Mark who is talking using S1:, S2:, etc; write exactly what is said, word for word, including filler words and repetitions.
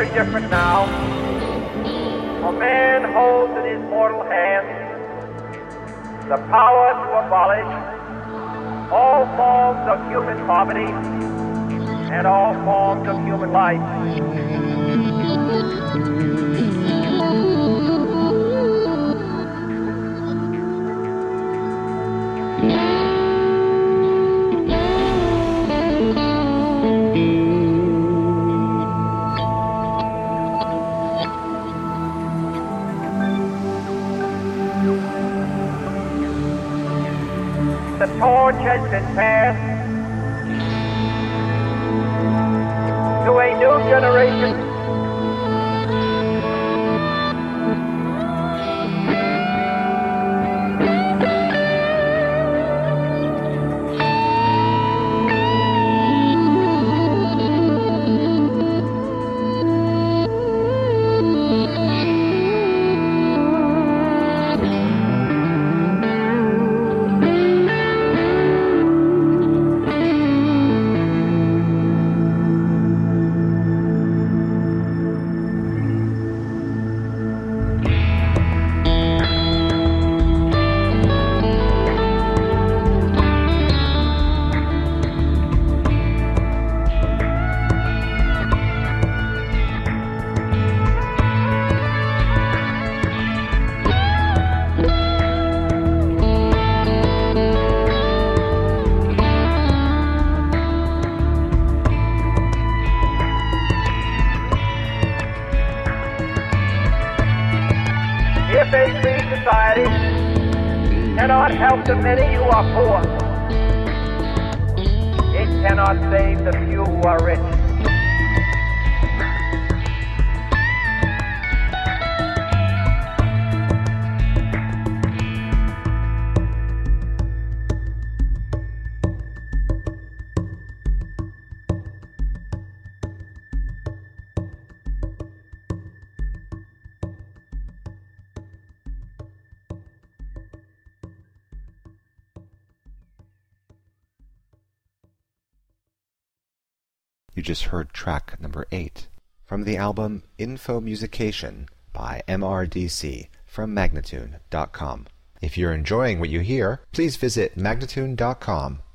S1: very different now. For man holds in his mortal hand the power to abolish all forms of human poverty and all forms of human life. The torch has been passed to a new generation. If a free society cannot help the many who are poor, it cannot save the few who are rich.
S2: You just heard track number eight from the album Infomusication by M R D C from Magnatune dot com. If you're enjoying what you hear, please visit Magnatune dot com